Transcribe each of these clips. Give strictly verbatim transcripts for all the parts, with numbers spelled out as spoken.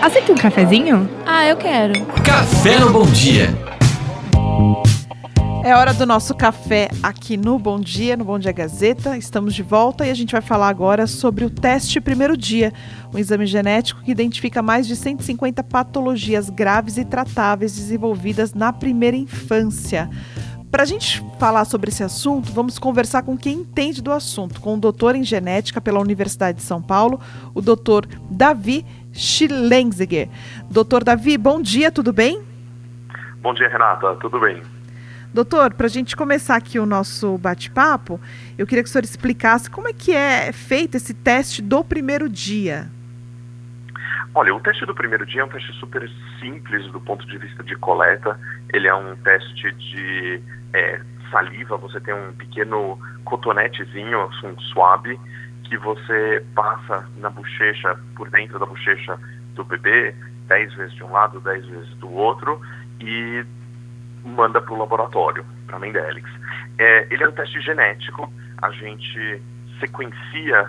Aceita um cafezinho? Ah, eu quero. Café no Bom Dia. É hora do nosso café aqui no Bom Dia, no Bom Dia Gazeta. Estamos de volta e a gente vai falar agora sobre o teste Primeiro Dia, um exame genético que identifica mais de cento e cinquenta patologias graves e tratáveis desenvolvidas na primeira infância. Para a gente falar sobre esse assunto, vamos conversar com quem entende do assunto, com o doutor em genética pela Universidade de São Paulo, o doutor Davi Schillenziger. Doutor Davi, bom dia, tudo bem? Bom dia, Renata, tudo bem? Doutor, para a gente começar aqui o nosso bate-papo, eu queria que o senhor explicasse como é que é feito esse teste do primeiro dia. Olha, o teste do primeiro dia é um teste super simples do ponto de vista de coleta. Ele é um teste de é, saliva. Você tem um pequeno cotonetezinho, um swab, que você passa na bochecha, por dentro da bochecha do bebê, dez vezes de um lado, dez vezes do outro, e manda para o laboratório, para a Mendelex. É, ele é um teste genético. A gente sequencia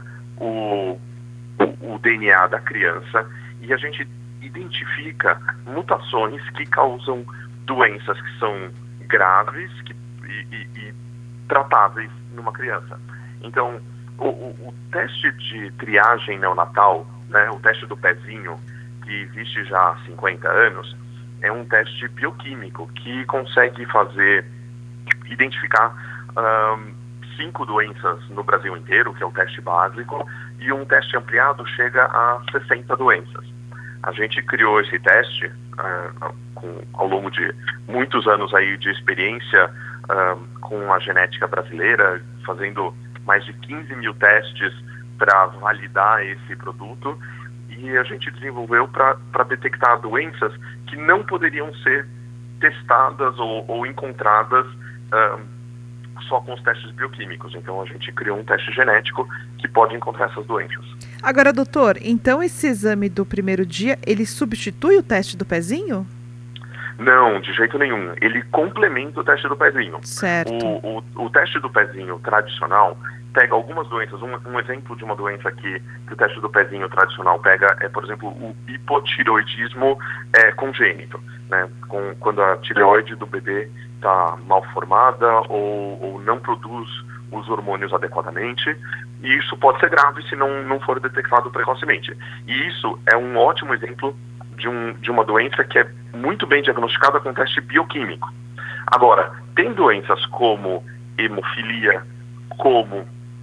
o, o, o D N A da criança e a gente identifica mutações que causam doenças que são graves que, e, e, e tratáveis numa criança. Então, o, o, o teste de triagem neonatal, né, o teste do pezinho, que existe já há cinquenta anos, é um teste bioquímico que consegue fazer, identificar um, cinco doenças no Brasil inteiro, que é o teste básico, e um teste ampliado chega a sessenta doenças. A gente criou esse teste uh, com, ao longo de muitos anos aí de experiência uh, com a genética brasileira, fazendo mais de quinze mil testes para validar esse produto, e a gente desenvolveu para detectar doenças que não poderiam ser testadas ou, ou encontradas uh, só com os testes bioquímicos. Então a gente criou um teste genético que pode encontrar essas doenças. Agora, doutor, então esse exame do primeiro dia, ele substitui o teste do pezinho? Não, de jeito nenhum. Ele complementa o teste do pezinho. Certo. O, o, o teste do pezinho tradicional pega algumas doenças. Um, um exemplo de uma doença que, que o teste do pezinho tradicional pega é, por exemplo, o hipotireoidismo é, congênito, né? Com, quando a tireoide do bebê está mal formada ou, ou não produz os hormônios adequadamente, e isso pode ser grave se não, não for detectado precocemente. E isso é um ótimo exemplo de, um, de uma doença que é muito bem diagnosticada com teste bioquímico. Agora, tem doenças como hemofilia, como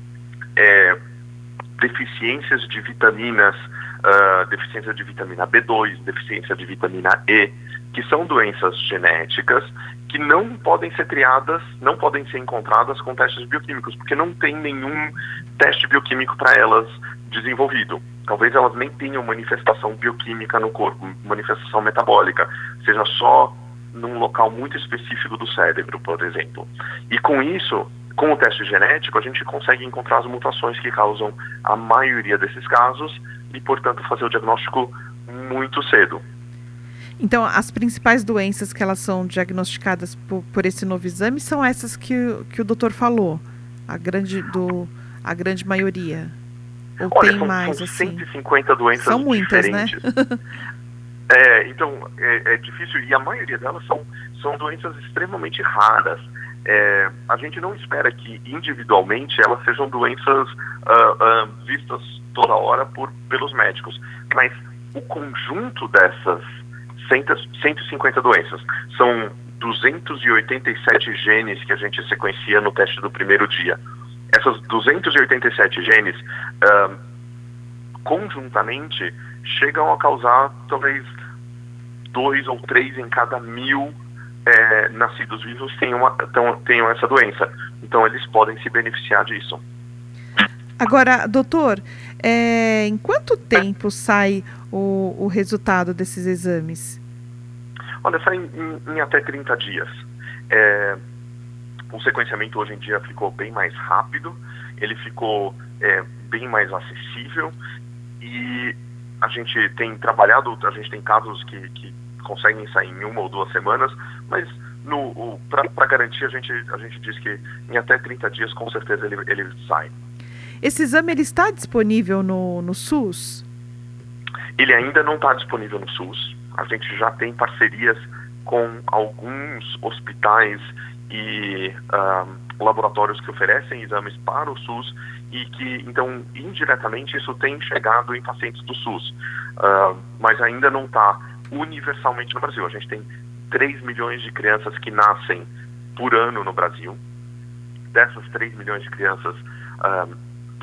É, deficiências de vitaminas, uh, deficiência de vitamina B dois, deficiência de vitamina E, que são doenças genéticas que não podem ser triadas, não podem ser encontradas com testes bioquímicos, porque não tem nenhum teste bioquímico para elas desenvolvido. Talvez elas nem tenham manifestação bioquímica no corpo, manifestação metabólica, seja só num local muito específico do cérebro, por exemplo. E com isso, com o teste genético, a gente consegue encontrar as mutações que causam a maioria desses casos e, portanto, fazer o diagnóstico muito cedo. Então, as principais doenças que elas são diagnosticadas por, por esse novo exame são essas que, que o doutor falou, a grande, do, a grande maioria? Ou Olha, tem são, mais, são assim? cento e cinquenta doenças são muitas, diferentes. Né? é, então, é, é difícil, e a maioria delas são, são doenças extremamente raras. É, a gente não espera que individualmente elas sejam doenças uh, uh, vistas toda hora por, pelos médicos, mas o conjunto dessas cento e cinquenta doenças são duzentos e oitenta e sete genes que a gente sequencia no teste do primeiro dia. Essas duzentos e oitenta e sete genes uh, conjuntamente chegam a causar talvez dois ou três em cada mil É, nascidos vivos tenham, uma, tão, tenham essa doença. Então, eles podem se beneficiar disso. Agora, doutor, é, em quanto tempo sai o, o resultado desses exames? Olha, sai em, em, em até trinta dias. É, o sequenciamento hoje em dia ficou bem mais rápido, ele ficou é, bem mais acessível e a gente tem trabalhado, a gente tem casos que, que conseguem sair em uma ou duas semanas, mas para garantir a gente, a gente diz que em até trinta dias com certeza ele, ele sai. Esse exame ele está disponível no, no SUS? Ele ainda não está disponível no SUS. A gente já tem parcerias com alguns hospitais e uh, laboratórios que oferecem exames para o SUS e que, então, indiretamente isso tem chegado em pacientes do SUS. Uh, mas ainda não está universalmente no Brasil. A gente tem três milhões de crianças que nascem por ano no Brasil. Dessas três milhões de crianças, uh,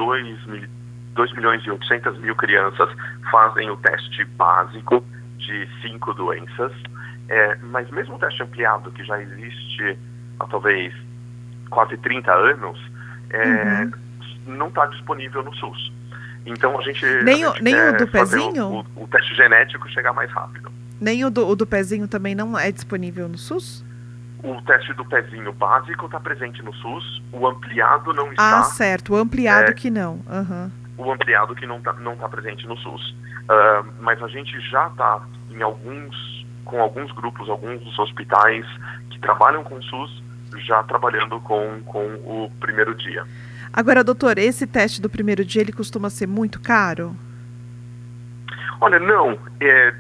dois milhões e oitocentas mil crianças fazem o teste básico de cinco doenças. É, mas mesmo o teste ampliado, que já existe há talvez quase trinta anos, é, uhum. não está disponível no SUS. Então a gente, nem, a gente o, nem quer o do fazer pezinho? O, o, o teste genético chegar mais rápido. Nem o do, o do pezinho também não é disponível no SUS? O teste do pezinho básico está presente no SUS, o ampliado não está. Ah, certo, o ampliado é, que não. Uhum. O ampliado que não está não tá presente no SUS. Uh, mas a gente já está em alguns, com alguns grupos, alguns hospitais que trabalham com o SUS, já trabalhando com, com o primeiro dia. Agora, doutor, esse teste do primeiro dia, ele costuma ser muito caro? Olha, não. É,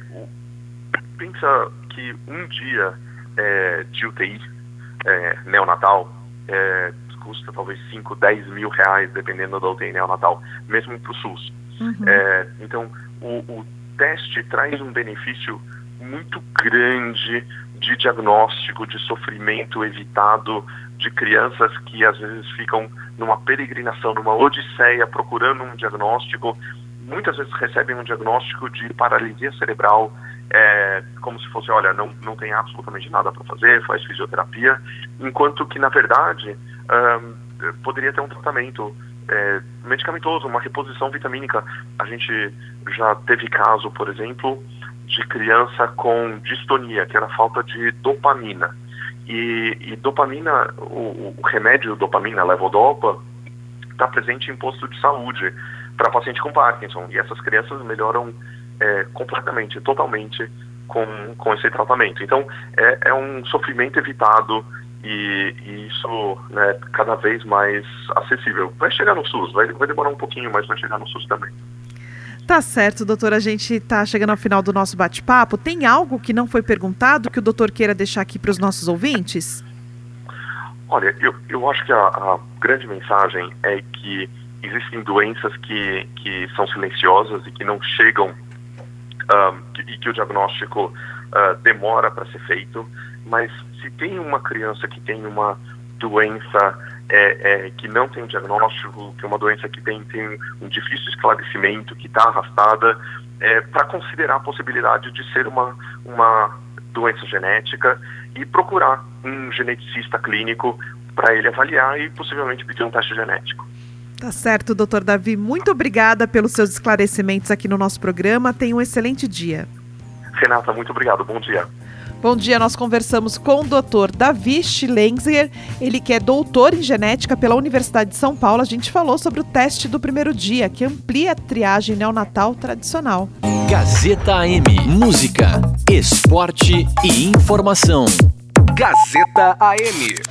pensa que um dia é, de U T I é, neonatal é, custa talvez cinco, dez mil reais, dependendo da U T I neonatal, mesmo para o SUS. Uhum. É, então, o, o teste traz um benefício muito grande de diagnóstico, de sofrimento evitado, de crianças que às vezes ficam numa peregrinação, numa odisseia, procurando um diagnóstico. Muitas vezes recebem um diagnóstico de paralisia cerebral, é, como se fosse, olha, não, não tem absolutamente nada para fazer, faz fisioterapia, enquanto que, na verdade, um, poderia ter um tratamento é, medicamentoso, uma reposição vitamínica. A gente já teve caso, por exemplo, de criança com distonia, que era falta de dopamina. E, e dopamina, o, o remédio dopamina, levodopa, está presente em posto de saúde para paciente com Parkinson. E essas crianças melhoram é, completamente, totalmente com, com esse tratamento. Então, é, é um sofrimento evitado e, e isso, né, cada vez mais acessível. Vai chegar no SUS, vai, vai demorar um pouquinho, mas vai chegar no SUS também. Tá certo, doutor. A gente está chegando ao final do nosso bate-papo. Tem algo que não foi perguntado que o doutor queira deixar aqui para os nossos ouvintes? Olha, eu, eu acho que a, a grande mensagem é que existem doenças que, que são silenciosas e que não chegam, um, que, e que o diagnóstico uh, demora para ser feito, mas se tem uma criança que tem uma doença é, é, que não tem diagnóstico, que é uma doença que tem, tem um difícil esclarecimento, que está arrastada, é, para considerar a possibilidade de ser uma, uma doença genética e procurar um geneticista clínico para ele avaliar e possivelmente pedir um teste genético. Tá certo, doutor Davi. Muito obrigada pelos seus esclarecimentos aqui no nosso programa. Tenha um excelente dia. Renata, muito obrigado. Bom dia. Bom dia, nós conversamos com o doutor Davi Schlenzer, ele que é doutor em genética pela Universidade de São Paulo. A gente falou sobre o teste do primeiro dia, que amplia a triagem neonatal tradicional. Gazeta A M. Música, esporte e informação. Gazeta A M.